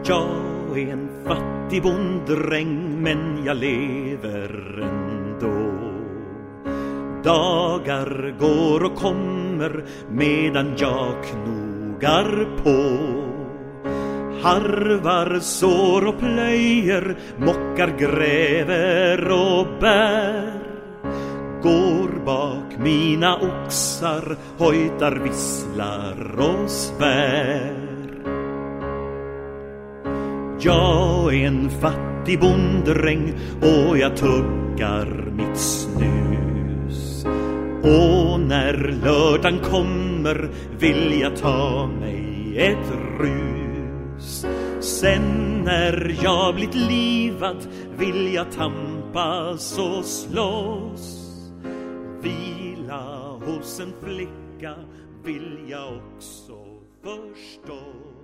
Jag är en fattig bonddräng, men jag lever ändå. Dagar går och kommer medan jag knogar på. Harvar, sår och plöjer, mockar, gräver och bär. Går bak mina oxar, hojtar, visslar och svär. Jag är en fattig bonddräng och jag tuggar mitt snus. Och när lördagen kommer vill jag ta mig ett rus. Sen när jag blivit livad vill jag tampas och slåss. Vila hos en flicka vill jag också förstå.